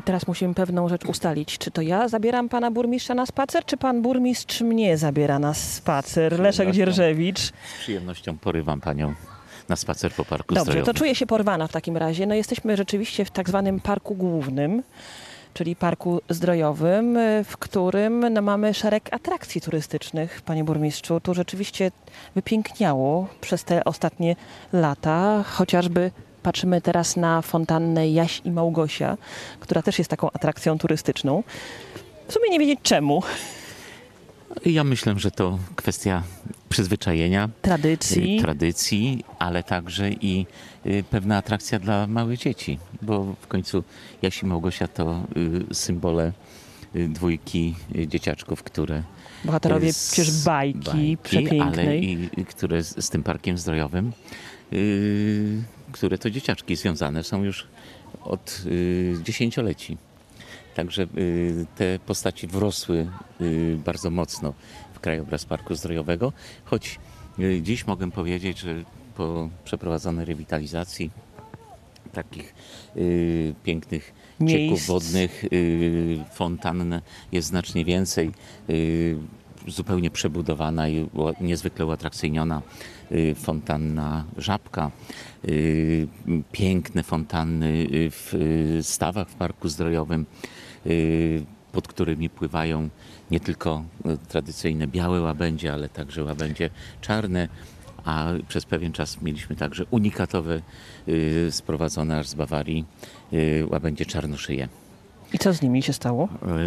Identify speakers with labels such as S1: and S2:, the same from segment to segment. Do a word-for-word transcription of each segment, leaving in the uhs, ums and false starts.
S1: Teraz musimy pewną rzecz ustalić. Czy to ja zabieram pana burmistrza na spacer, czy pan burmistrz mnie zabiera na spacer? Leszek Dzierżewicz.
S2: Z przyjemnością porywam panią na spacer po parku
S1: Dobrze,
S2: zdrojowym.
S1: to czuję się porwana w takim razie. No jesteśmy rzeczywiście w tak zwanym parku głównym, czyli parku zdrojowym, w którym no, mamy szereg atrakcji turystycznych, panie burmistrzu. Tu rzeczywiście wypiękniało przez te ostatnie lata, chociażby patrzymy teraz na fontannę Jaś i Małgosia, która też jest taką atrakcją turystyczną. W sumie nie wiedzieć czemu.
S2: Ja myślę, że to kwestia przyzwyczajenia,
S1: Tradycji.
S2: tradycji, ale także i pewna atrakcja dla małych dzieci, bo w końcu Jaś i Małgosia to symbole dwójki dzieciaczków, które...
S1: Bohaterowie
S2: z
S1: przecież bajki,
S2: bajki
S1: przepięknej.
S2: Ale i które z, z tym parkiem zdrojowym, yy, które to dzieciaczki związane są już od yy, dziesięcioleci. Także y, te postaci wrosły y, bardzo mocno w krajobraz Parku Zdrojowego, choć y, dziś mogę powiedzieć, że po przeprowadzonej rewitalizacji takich y, pięknych
S1: Miejsc.
S2: cieków wodnych, y, fontann jest znacznie więcej. Y, zupełnie przebudowana i ua- niezwykle uatrakcyjniona y, fontanna Żabka. Y, piękne fontanny y, w y, stawach w Parku Zdrojowym, y, pod którymi pływają nie tylko y, tradycyjne białe łabędzie, ale także łabędzie czarne, a przez pewien czas mieliśmy także unikatowe, y, sprowadzone aż z Bawarii, y, łabędzie czarnoszyje.
S1: I co z nimi się stało?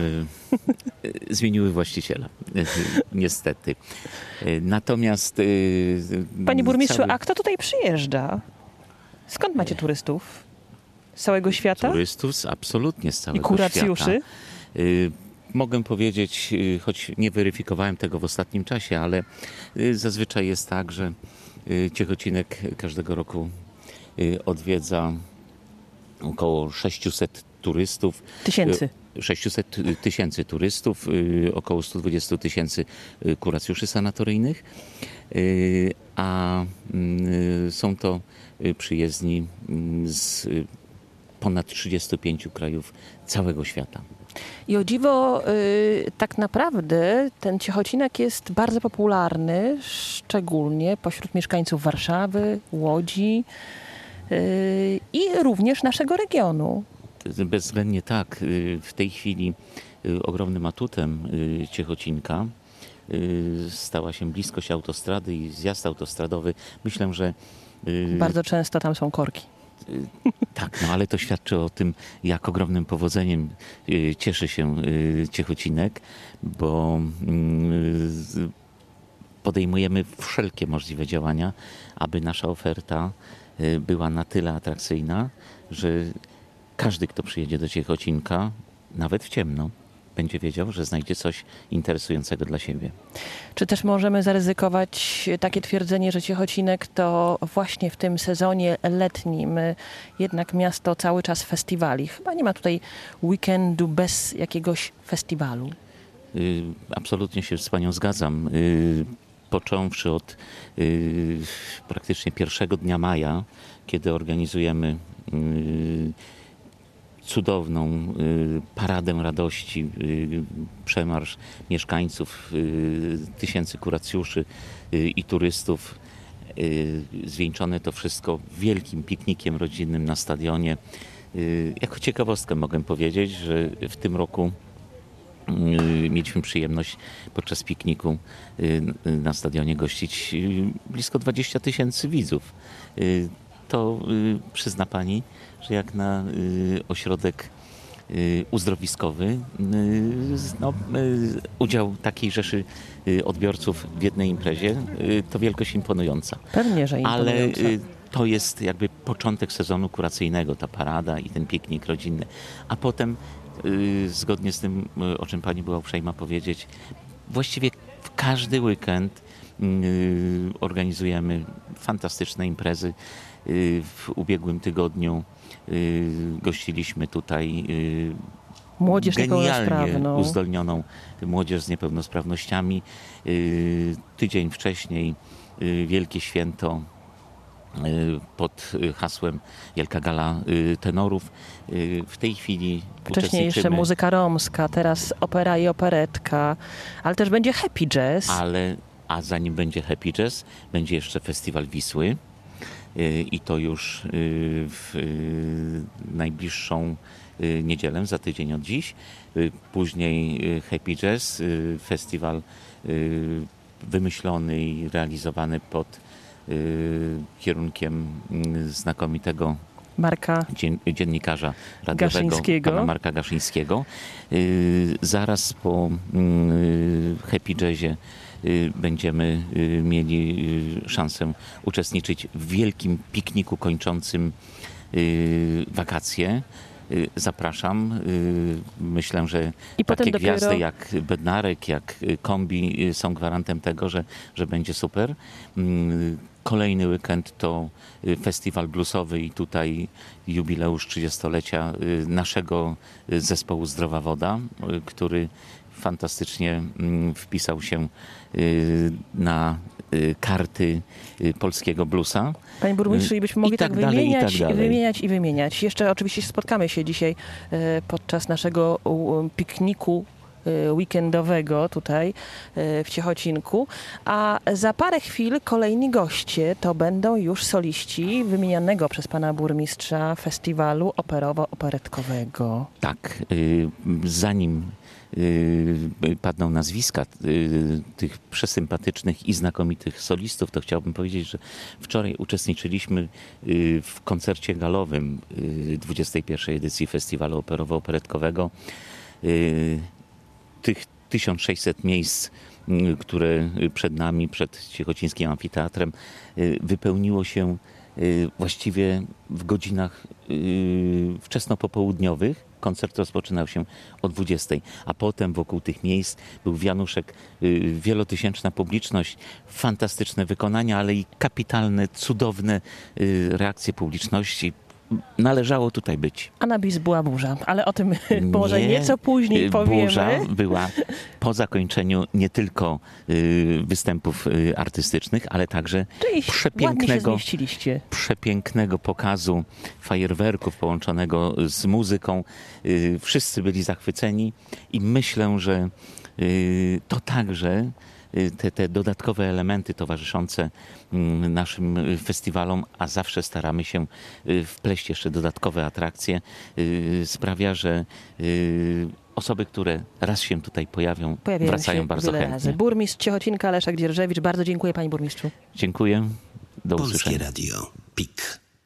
S2: Y, y, Zmieniły właściciela, y, niestety. Y, Natomiast... y,
S1: Panie burmistrzu,
S2: cały-
S1: a kto tutaj przyjeżdża? Skąd macie turystów? Z całego świata?
S2: Turystów z- absolutnie z
S1: I
S2: całego
S1: kuracjuszy?
S2: świata. Y, Mogę powiedzieć, y, choć nie weryfikowałem tego w ostatnim czasie, ale y, zazwyczaj jest tak, że y, Ciechocinek każdego roku y, odwiedza około sześciuset turystów.
S1: Tysięcy.
S2: Y, sześciuset tysięcy turystów, y, około sto dwadzieścia tysięcy y, kuracjuszy sanatoryjnych, y, a y, są to y, przyjezdni y, z y, ponad trzydziestu pięciu krajów całego świata.
S1: I o dziwo, y, tak naprawdę ten Ciechocinek jest bardzo popularny, szczególnie pośród mieszkańców Warszawy, Łodzi y, i również naszego regionu.
S2: Bezwzględnie tak. Y, W tej chwili y, ogromnym atutem y, Ciechocinka y, stała się bliskość autostrady i zjazd autostradowy. Myślę, że y,
S1: Bardzo często tam są korki.
S2: tak, no ale to świadczy o tym, jak ogromnym powodzeniem y, cieszy się y, Ciechocinek, bo y, podejmujemy wszelkie możliwe działania, aby nasza oferta y, była na tyle atrakcyjna, że każdy, kto przyjedzie do Ciechocinka, nawet w ciemno, będzie wiedział, że znajdzie coś interesującego dla siebie.
S1: Czy też możemy zaryzykować takie twierdzenie, że Ciechocinek to właśnie w tym sezonie letnim y, jednak miasto cały czas festiwali? Chyba nie ma tutaj weekendu bez jakiegoś festiwalu.
S2: Y, Absolutnie się z panią zgadzam. Y, Począwszy od y, praktycznie pierwszego dnia maja, kiedy organizujemy y, cudowną y, paradę radości, y, przemarsz mieszkańców, y, tysięcy kuracjuszy y, i turystów. Y, zwieńczone to wszystko wielkim piknikiem rodzinnym na stadionie. Y, jako ciekawostkę mogę powiedzieć, że w tym roku y, mieliśmy przyjemność podczas pikniku y, na stadionie gościć y, blisko dwadzieścia tysięcy widzów. Y, To y, przyzna pani, że jak na y, ośrodek y, uzdrowiskowy y, no, y, udział takiej rzeszy y, odbiorców w jednej imprezie y, to wielkość imponująca.
S1: Pewnie, że
S2: Ale
S1: imponująca.
S2: y, to jest jakby początek sezonu kuracyjnego, ta parada i ten piknik rodzinny. A potem, y, zgodnie z tym, y, o czym pani była uprzejma powiedzieć, właściwie w każdy weekend y, organizujemy fantastyczne imprezy. Y, W ubiegłym tygodniu y, gościliśmy tutaj y,
S1: Młodzież
S2: genialnie
S1: niepełnosprawną.
S2: uzdolnioną młodzież z niepełnosprawnościami. Y, Tydzień wcześniej y, wielkie święto pod hasłem Wielka Gala Tenorów. W tej chwili
S1: Wcześniej jeszcze
S2: uczestniczymy,
S1: muzyka romska, teraz opera i operetka, ale też będzie happy jazz.
S2: ale a zanim będzie happy jazz, będzie jeszcze Festiwal Wisły i to już w najbliższą niedzielę, za tydzień od dziś. Później happy jazz, festiwal wymyślony i realizowany pod kierunkiem znakomitego
S1: Marka
S2: dzien, dziennikarza radiowego
S1: Gaszyńskiego.
S2: pana Marka Gaszyńskiego. Zaraz po happy jazzie będziemy mieli szansę uczestniczyć w wielkim pikniku kończącym wakacje. Zapraszam. Myślę, że
S1: I potem
S2: takie
S1: dopiero...
S2: gwiazdy jak Bednarek, jak Kombi są gwarantem tego, że, że będzie super. Kolejny weekend to festiwal bluesowy i tutaj jubileusz trzydziestolecia naszego zespołu Zdrowa Woda, który fantastycznie wpisał się na karty polskiego bluesa.
S1: Panie burmistrzu, i byśmy mogli
S2: I tak
S1: tak,
S2: dalej, i
S1: wymieniać,
S2: tak dalej.
S1: wymieniać i wymieniać. Jeszcze oczywiście spotkamy się dzisiaj e, podczas naszego u, pikniku e, weekendowego tutaj e, w Ciechocinku, a za parę chwil kolejni goście to będą już soliści wymienionego przez pana burmistrza festiwalu operowo-operetkowego.
S2: Tak, y, zanim y, padną nazwiska y, tych przesympatycznych i znakomitych solistów, to chciałbym powiedzieć, że wczoraj uczestniczyliśmy y, w koncercie galowym y, dwudziestej pierwszej edycji festiwalu operowo-operetkowego. Y, tych tysiąc sześćset miejsc, y, które przed nami, przed Ciechocińskim Amfiteatrem, y, wypełniło się y, właściwie w godzinach y, wczesnopopołudniowych. Koncert rozpoczynał się o dwudziestej, a potem wokół tych miejsc był wianuszek, y, wielotysięczna publiczność, fantastyczne wykonania, ale i kapitalne, cudowne y, reakcje publiczności. Należało tutaj być.
S1: A na bis była burza, ale o tym może
S2: Nie,
S1: nieco później
S2: y,
S1: powiemy.
S2: Burza była po zakończeniu nie tylko y, występów y, artystycznych, ale także
S1: Czyli ładnie się
S2: przepięknego,
S1: zmieściliście.
S2: przepięknego pokazu fajerwerków połączonego z muzyką. Y, Wszyscy byli zachwyceni i myślę, że y, to także y, te, te dodatkowe elementy towarzyszące mm, naszym festiwalom, a zawsze staramy się y, wpleść jeszcze dodatkowe atrakcje, y, sprawia, że y, osoby, które raz się tutaj pojawią,
S1: Pojawiają
S2: wracają
S1: się
S2: bardzo
S1: wiele
S2: chętnie.
S1: razy. Burmistrz Ciechocinka Leszek Dzierżewicz, bardzo dziękuję panie burmistrzu.
S2: Dziękuję. Do
S3: Polskie
S2: usłyszenia.
S3: Radio. Pik.